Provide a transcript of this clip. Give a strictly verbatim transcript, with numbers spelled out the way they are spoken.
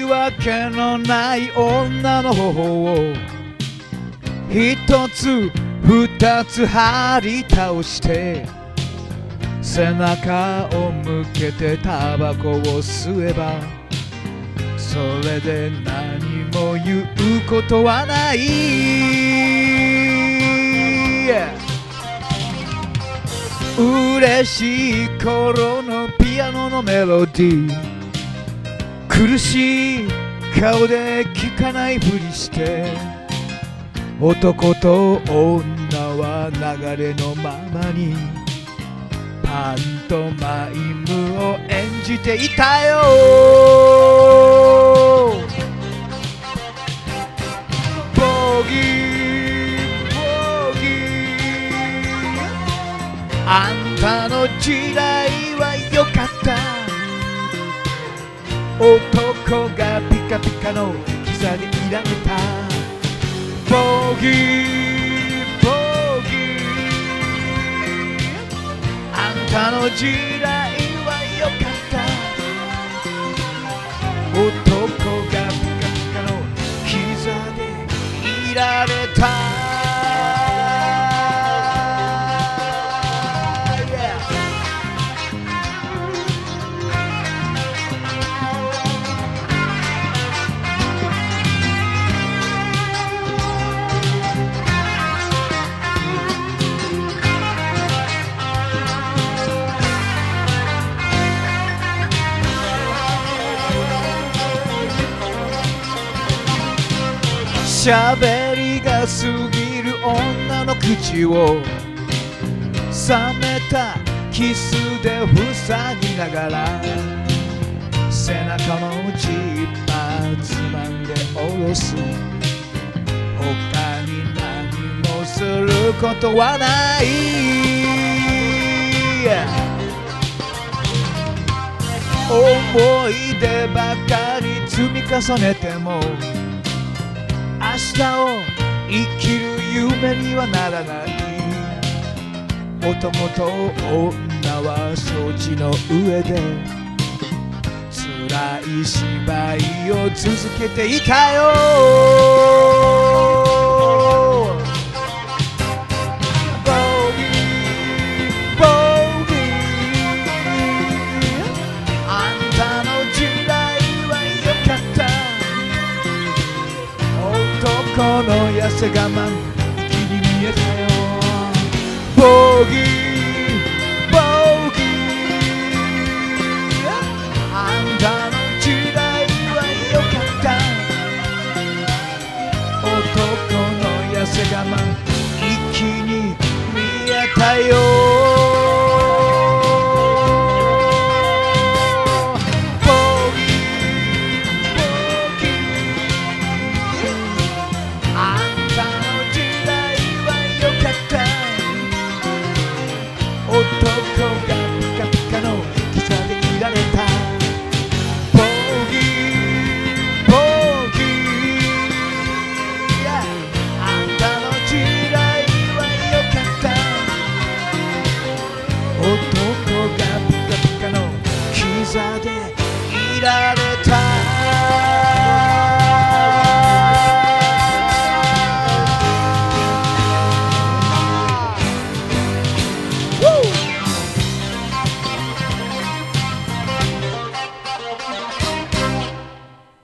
訳のない女の頬を一つ二つ張り倒して背中を向けてタバコを吸えばそれで何も言うことはない。嬉しい頃のピアノのメロディー苦しい顔で聞かないふりして男と女は流れのままにパントマイムを演じていたよ。ボギーボギーあんたの時代はよかった。男がピカピカのキザでいられた。ボギーボギーあんたの時代はよかった。男がピカピカのキザでいられた。喋りが過ぎる女の口を冷めたキスで塞ぎながら背中のジッパーつまんで下ろす。他に何もすることはない。思い出ばかり積み重ねても明日を生きる夢にはならない。男と女は承知の上で辛い芝居を続けていたよ。ボギーボギーあんたの時代はよかった。男の痩せ我慢気に見えたよ。ボギーボギーあんたの時代はよかった。男の痩せ我慢気に見えたよ。男がピカピカのキザでいられた。ボギーボギーあんたの時代はよかった。男がピカピカのキザでいられた。